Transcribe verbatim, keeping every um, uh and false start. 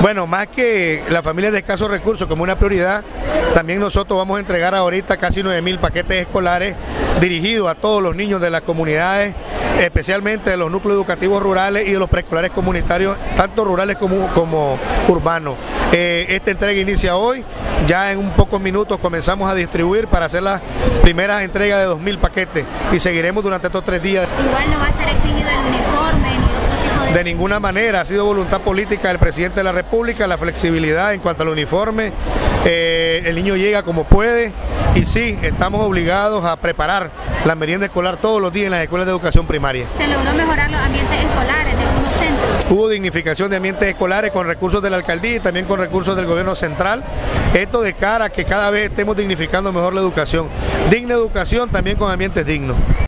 Bueno, más que las familias de escasos recursos como una prioridad, también nosotros vamos a entregar ahorita casi nueve mil paquetes escolares dirigidos a todos los niños de las comunidades, especialmente de los núcleos educativos rurales y de los preescolares comunitarios, tanto rurales como, como urbanos. Eh, esta entrega inicia hoy, ya en un pocos minutos comenzamos a distribuir para hacer las primeras entregas de dos mil paquetes y seguiremos durante estos tres días. Igual no va a ser exigido el uniforme ni otro tipo de... De ninguna manera, ha sido voluntad política del presidente de la República, la flexibilidad en cuanto al uniforme, eh, el niño llega como puede y sí, estamos obligados a preparar la merienda escolar todos los días en las escuelas de educación primaria. ¿Se logró mejorar los ambientes escolares de algunos centros? Hubo dignificación de ambientes escolares con recursos de la alcaldía y también con recursos del gobierno central. Esto de cara a que cada vez estemos dignificando mejor la educación. Digna educación también con ambientes dignos.